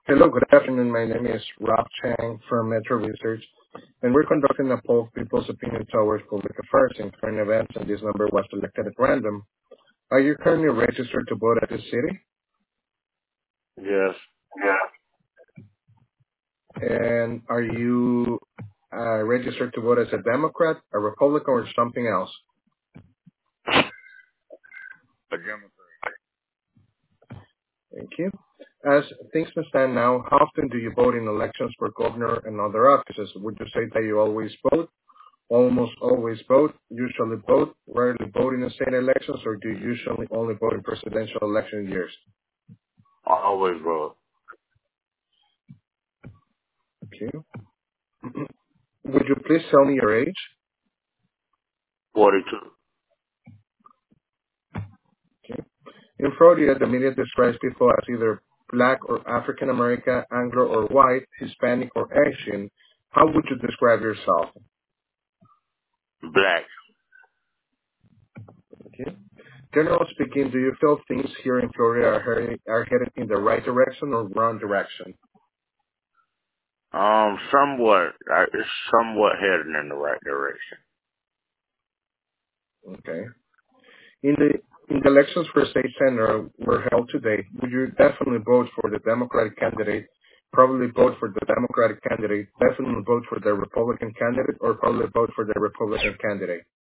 Hello, good afternoon. My name is Rob Chang from Metro Research, and we're conducting a poll of people's opinion towards public affairs and current events, and this number was selected at random. Are you currently registered to vote at the city? Yes. And are you registered to vote as a Democrat, a Republican, or something else? A Democrat. Thank you. As things stand now, how often do you vote in elections for governor and other offices? Would you say that you always vote, almost always vote, usually vote, rarely vote in the state elections, or do you usually only vote in presidential election years? I always vote. Okay. Would you please tell me your age? 42. Okay. In Florida, the media describes people as either black or African American, Anglo or white, Hispanic or Asian. How would you describe yourself? Black. Okay. Generally speaking, do you feel things here in Florida are headed in the right direction or wrong direction? Somewhat. It's somewhat heading in the right direction. Okay. In the elections for state senator were held today, would you definitely vote for the Democratic candidate, probably vote for the Democratic candidate, definitely vote for the Republican candidate, or probably vote for the Republican candidate?